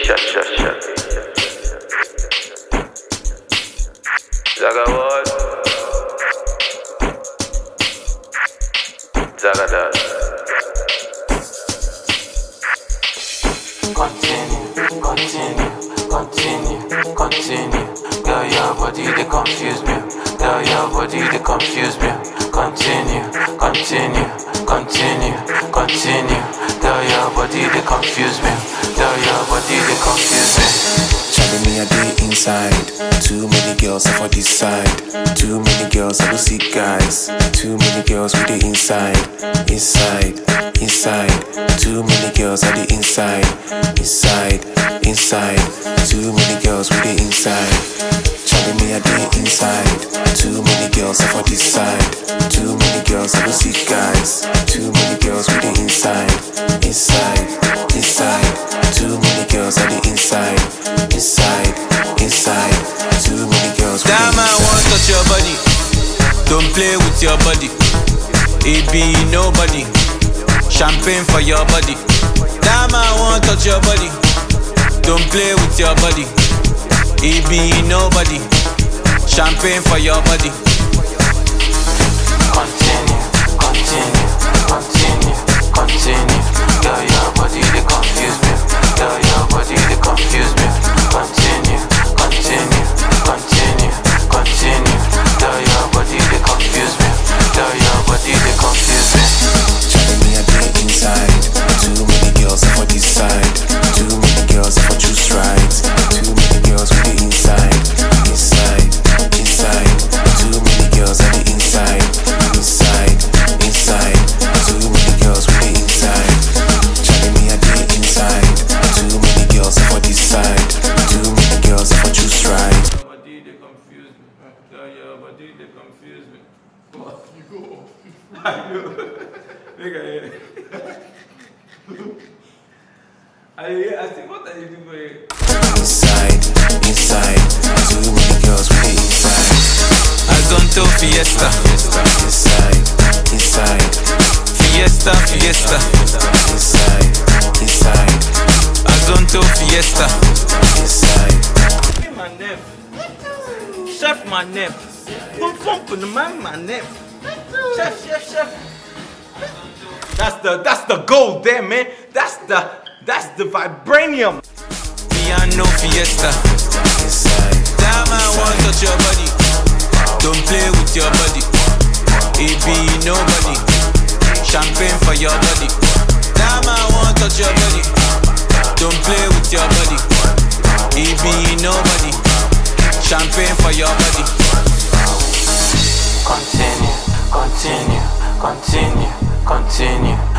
Shut. Zaga what? Zaga that. Continue. Girl, your body they confuse me. Continue. Girl, your body they confuse me. Charlie, me a day inside. Too many girls for this side. Too many girls I go see guys. Too many girls with the inside. Too many girls at the inside. Too many girls with the inside. Charlie, me a day inside. Too many girls for this side. Too many girls I go see guys. Too many girls with the inside. Too many girls at the inside. Too many girls with the inside. That man won't touch your body. Don't play with your body. It be nobody. Champagne for your body. That man won't touch your body. Don't play with your body. It be nobody. Champagne for your body. Continue. Girl, your body they confuse me. Continue. Girl, your body they confuse me. Charlie, me a day inside. Too many girls for this side. Too many girls for choose right. Too many girls with the inside. Too many girls at the inside. Too many girls with the inside. Charlie, me a day inside. Too many girls for this side. Too many girls for choose right. Your body they confuse me. What? You go off. I know. Nigga, I think, what are you doing for here? Inside. Too many girls with the inside. Azonto Fiesta. Inside. Fiesta. Inside. Azonto Fiesta. Inside. My nef. Chef my nef. Funk the man my nef. Chef. That's the gold there, man. That's the vibranium. Piano Fiesta. That man won't touch your body. Don't play with your body. It be nobody. Champagne for your body. That man won't touch your body. Don't play with your body. It be nobody. Champagne for your body. Continue.